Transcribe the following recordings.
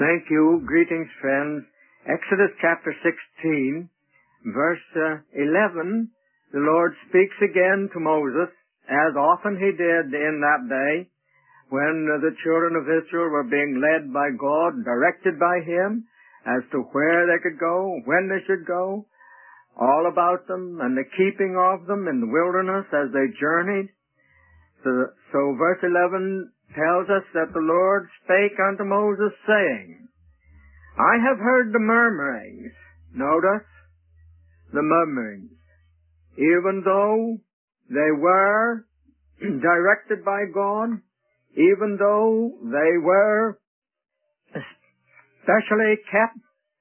Thank you. Greetings, friends. Exodus chapter 16, verse 11, the Lord speaks again to Moses, as often he did in that day, when the children of Israel were being led by God, directed by Him, as to where they could go, when they should go, all about them, and the keeping of them in the wilderness as they journeyed. So verse 11 tells us that the Lord spake unto Moses, saying, I have heard the murmurings. Notice the murmurings. Even though they were directed by God, even though they were specially kept,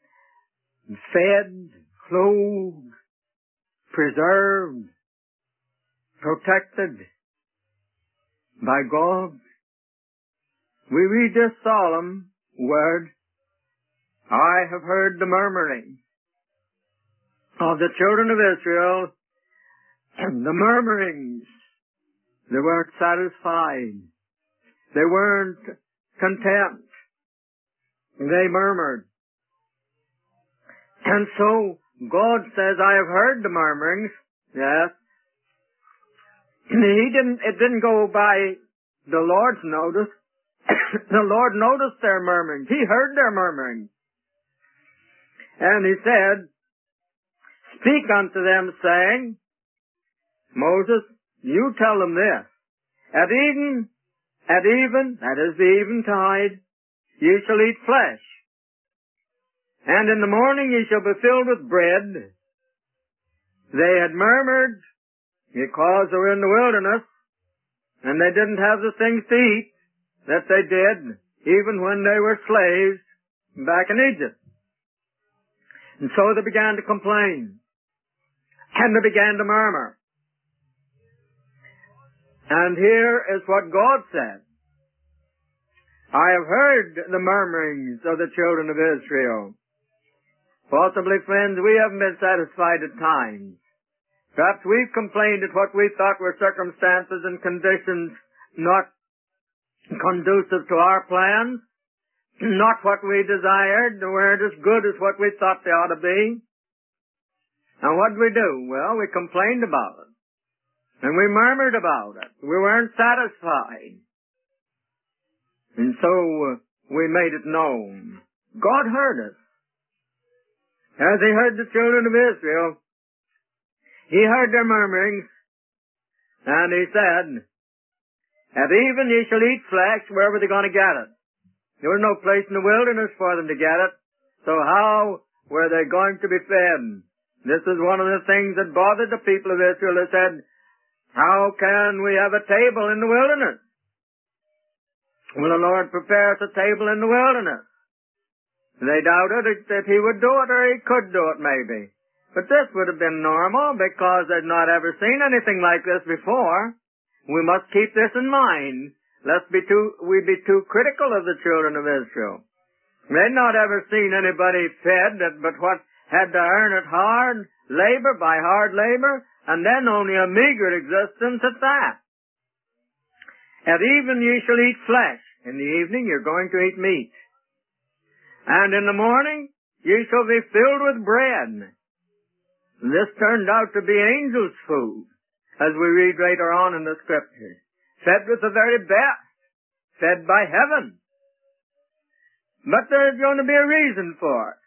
fed, clothed, preserved, protected by God, we read this solemn word, I have heard the murmuring of the children of Israel, and the murmurings. They weren't satisfied. They weren't content. They murmured. And so God says, I have heard the murmurings. Yes. It didn't go by the Lord's notice. The Lord noticed their murmurings. He heard their murmurings. And He said, speak unto them, saying, Moses, you tell them this. At even, that is the eventide, ye shall eat flesh. And in the morning ye shall be filled with bread. They had murmured because they were in the wilderness, and they didn't have the things to eat that they did even when they were slaves back in Egypt. And so they began to complain, and they began to murmur. And here is what God said. I have heard the murmurings of the children of Israel. Possibly, friends, we haven't been satisfied at times. Perhaps we've complained at what we thought were circumstances and conditions not conducive to our plans, not what we desired, or weren't as good as what we thought they ought to be. And what did we do? Well, we complained about it. And we murmured about it. We weren't satisfied. And so we made it known. God heard us. As He heard the children of Israel, He heard their murmurings, and He said, at even ye shall eat flesh. Where were they going to get it? There was no place in the wilderness for them to get it. So how were they going to be fed? This is one of the things that bothered the people of Israel. They said, how can we have a table in the wilderness? Will the Lord prepare us a table in the wilderness? They doubted that He would do it, or He could do it maybe. But this would have been normal because they'd not ever seen anything like this before. We must keep this in mind, lest we be too critical of the children of Israel. They'd not ever seen anybody fed but what had to earn it hard labor by hard labor, and then only a meager existence at that. At even ye shall eat flesh. In the evening you're going to eat meat. And in the morning ye shall be filled with bread. This turned out to be angels' food, as we read later on in the Scriptures. Fed with the very best. Fed by heaven. But there's going to be a reason for it.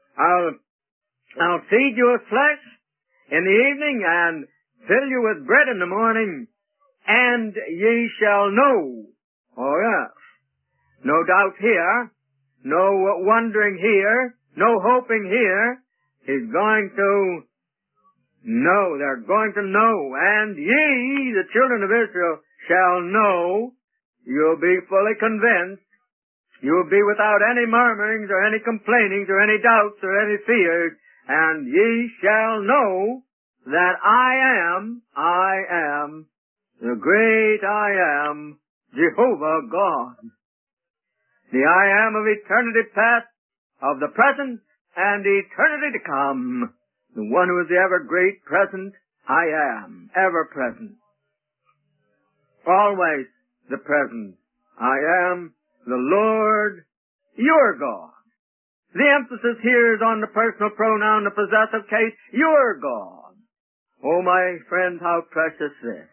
I'll feed you with flesh in the evening and fill you with bread in the morning, and ye shall know. Oh yes. No doubt here, no wondering here, no hoping here. He's going to know. They're going to know. And ye, the children of Israel, shall know. You'll be fully convinced. You'll be without any murmurings or any complainings or any doubts or any fears. And ye shall know that I am the great I am, Jehovah God. The I am of eternity past, of the present, and eternity to come. The one who is the ever great present, I am, ever present. Always the present. I am the Lord your God. The emphasis here is on the personal pronoun, the possessive case, your God. Oh, my friends, how precious this.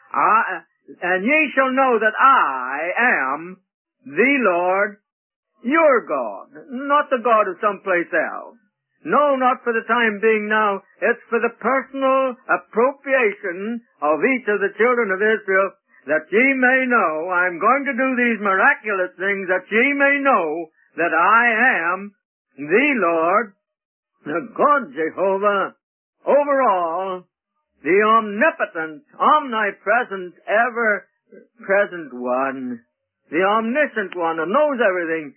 And ye shall know that I am the Lord your God, not the God of someplace else. No, not for the time being now. It's for the personal appropriation of each of the children of Israel, that ye may know I'm going to do these miraculous things, that ye may know that I am the Lord, the God Jehovah, over all, the omnipotent, omnipresent, ever-present one, the omniscient one who knows everything.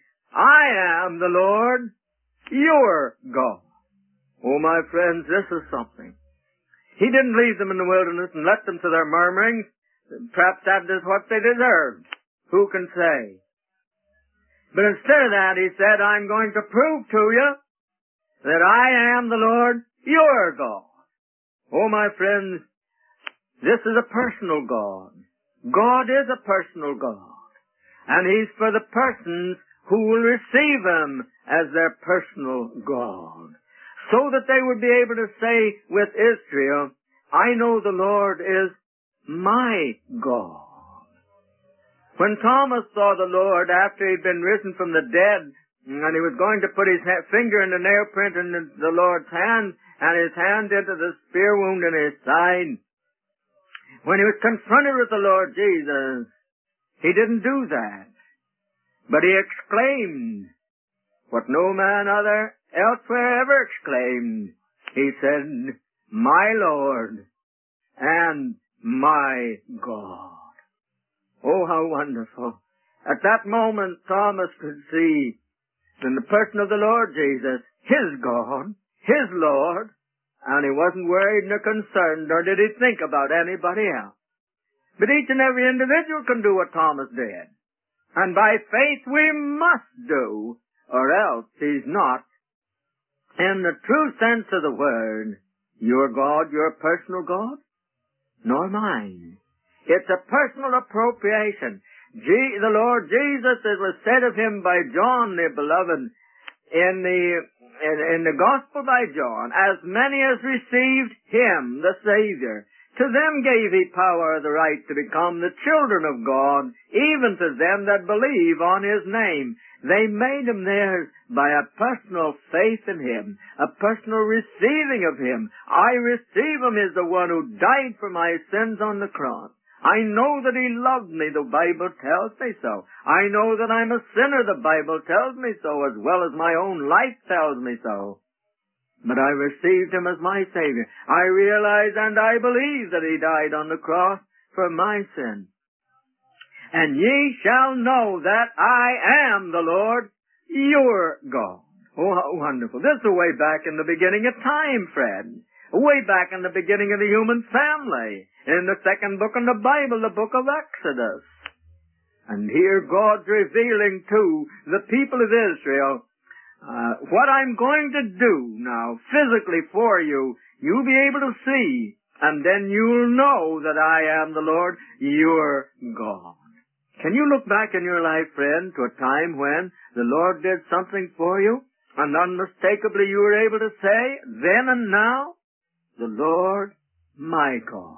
I am the Lord, your God. Oh, my friends, this is something. He didn't leave them in the wilderness and let them to their murmurings. Perhaps that is what they deserved. Who can say? But instead of that, he said, I'm going to prove to you that I am the Lord, your God. Oh, my friends, this is a personal God. God is a personal God. And He's for the persons who will receive Him as their personal God. So that they would be able to say with Israel, I know the Lord is my God. When Thomas saw the Lord after he'd been risen from the dead, and he was going to put his finger in the nail print in the Lord's hand, and his hand into the spear wound in his side, when he was confronted with the Lord Jesus, he didn't do that. But he exclaimed what no man other elsewhere ever exclaimed. He said, my Lord and my God. Oh, how wonderful. At that moment, Thomas could see in the person of the Lord Jesus, his God, his Lord, and he wasn't worried nor concerned, nor did he think about anybody else. But each and every individual can do what Thomas did. And by faith we must do, or else he's not, in the true sense of the word, your God, your personal God, nor mine. It's a personal appropriation. The Lord Jesus, it was said of him by John the Beloved, in the Gospel by John, as many as received him, the Savior, to them gave he power, the right to become the children of God, even to them that believe on his name. They made him theirs by a personal faith in him, a personal receiving of him. I receive him as the one who died for my sins on the cross. I know that he loved me, the Bible tells me so. I know that I'm a sinner, the Bible tells me so, as well as my own life tells me so. But I received him as my Savior. I realize and I believe that he died on the cross for my sin. And ye shall know that I am the Lord, your God. Oh, how wonderful. This is way back in the beginning of time, friend. Way back in the beginning of the human family. In the second book in the Bible, the book of Exodus. And here God's revealing to the people of Israel what I'm going to do now physically for you. You'll be able to see, and then you'll know that I am the Lord, your God. Can you look back in your life, friend, to a time when the Lord did something for you, and unmistakably you were able to say, then and now, the Lord, my God.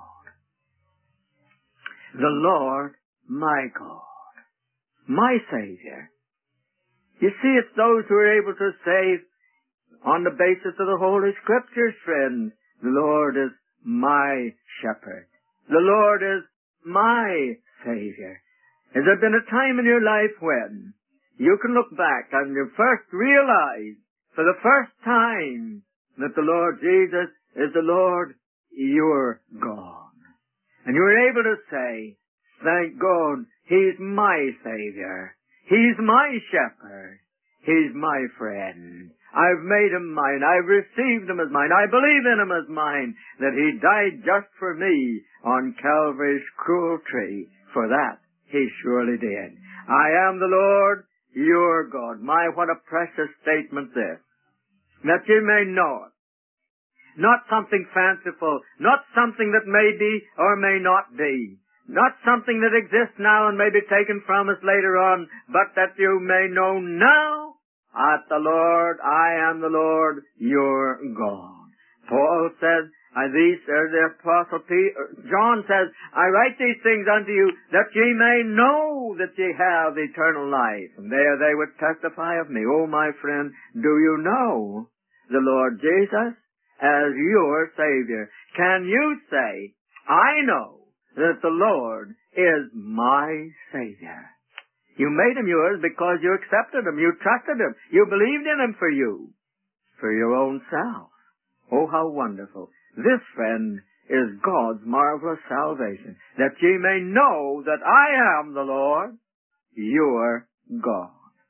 The Lord, my God. My Savior. You see, it's those who are able to say, on the basis of the Holy Scriptures, friend, the Lord is my shepherd. The Lord is my Savior. Has there been a time in your life when you can look back and you first realize, for the first time, that the Lord Jesus is the Lord, your God. And you're able to say, thank God, He's my Savior. He's my shepherd. He's my friend. I've made Him mine. I've received Him as mine. I believe in Him as mine, that He died just for me on Calvary's cruel tree. For that, He surely did. I am the Lord, your God. My, what a precious statement this. That you may know it. Not something fanciful, not something that may be or may not be, not something that exists now and may be taken from us later on, but that you may know now at the Lord, I am the Lord your God. Paul says, the Apostle John says, I write these things unto you that ye may know that ye have eternal life. And there they would testify of me. Oh, my friend, do you know the Lord Jesus as your Savior? Can you say, I know that the Lord is my Savior? You made Him yours because you accepted Him. You trusted Him. You believed in Him for you, for your own self. Oh, how wonderful. This, friend, is God's marvelous salvation, that ye may know that I am the Lord, your God.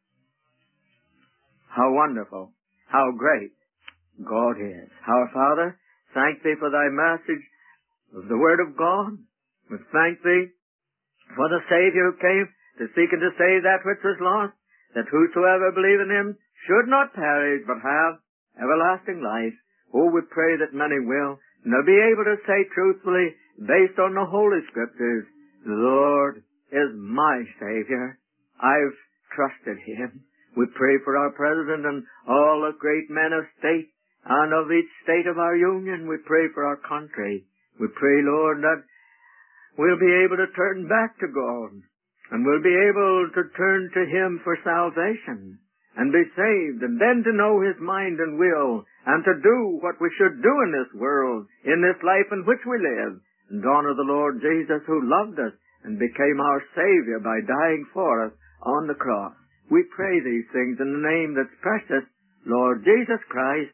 How wonderful, how great God is. Our Father, thank Thee for Thy message of the Word of God. We thank Thee for the Savior who came to seek and to save that which was lost, that whosoever believe in Him should not perish, but have everlasting life. Oh, we pray that many will, and they'll be able to say truthfully, based on the Holy Scriptures, the Lord is my Savior. I've trusted Him. We pray for our President and all the great men of state and of each state of our union. We pray for our country. We pray, Lord, that we'll be able to turn back to God, and we'll be able to turn to Him for salvation and be saved, and then to know His mind and will, and to do what we should do in this world, in this life in which we live, and honor the Lord Jesus who loved us and became our Savior by dying for us on the cross. We pray these things in the name that's precious, Lord Jesus Christ.